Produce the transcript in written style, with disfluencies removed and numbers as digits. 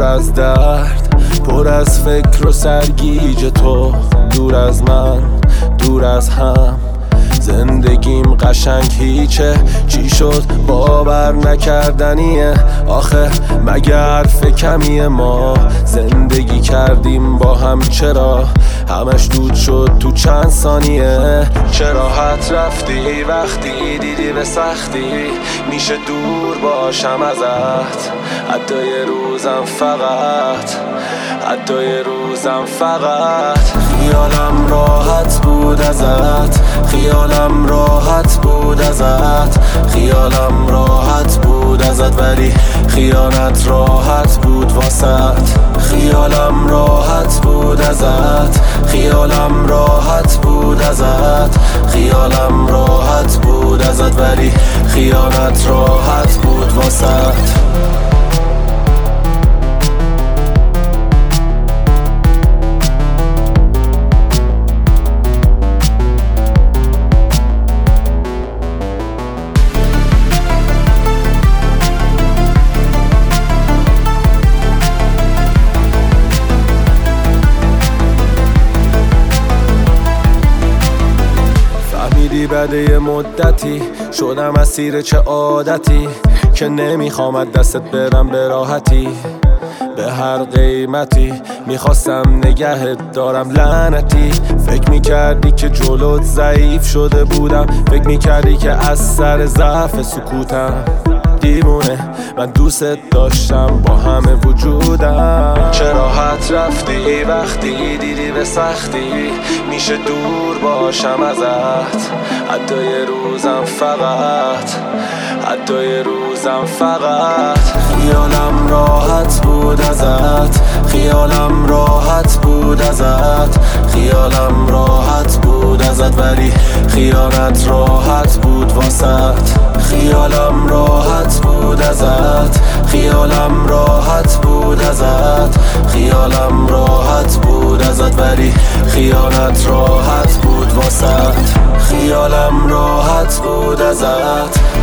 از درد، پر از فکر و سرگیج تو، دور از من، دور از هم. زندگیم قشنگ هیچه، چی شد باور نکردنیه. آخه مگه حرف کمیه؟ ما زندگی کردیم با هم، چرا همش دود شد تو چند ثانیه؟ چه راحت رفتی وقتی دیدی به سختی میشه دور باشم ازت. حتی یه روزم فقط، حتی یه روزم فقط. خیالم راحت بود ازت، خیالم راحت بود ازت، خیالم راحت بود ازت، ولی خیانت راحت بود واسط. خیالم راحت بود ازت، خیالم راحت بود ازت، خیالم راحت بود ازت، ولی خیانت راحت بود واسط. بعد یه مدتی شدم اسیر چه عادتی که نمیخوام دستت برم به راحتی. به هر قیمتی میخواستم نگهت دارم لعنتی. فکر میکردی که جلوت ضعیف شده بودم، فکر میکردی که از سر ضعف سکوتم. دیوونه من دوست داشتم با همه وجودم. چه راحت رفتی وقتی دیدی به سختی میشه دور باشم ازت. حتی یه روزم فقط، حتی یه روزم فقط. خیالم راحت بود ازت، خیالم راحت بود ازت، خیالم راحت بود ازت، ولی خیانت راحت بود واسط. خیالم راحت بود ازت، خیالم راحت بود ازت، خیالم راحت بود ازت، ولی خیانت راحت بود واسط. خیالم راحت بود ازت،